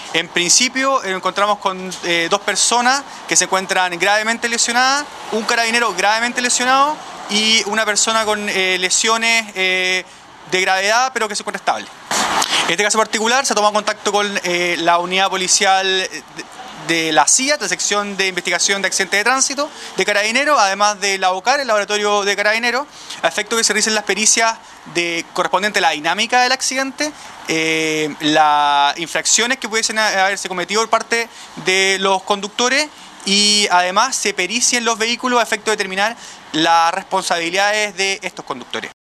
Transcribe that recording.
En principio encontramos con dos personas que se encuentran gravemente lesionadas, un carabinero gravemente lesionado y una persona con lesiones de gravedad pero que se encuentra estable. En este caso particular se ha tomado contacto con la unidad policial de la CIA, de la sección de investigación de accidentes de tránsito, de Carabineros, además de la OCAR, el laboratorio de Carabineros, a efecto que se realicen las pericias correspondientes a la dinámica del accidente, las infracciones que pudiesen haberse cometido por parte de los conductores y además se pericien los vehículos a efecto de determinar las responsabilidades de estos conductores.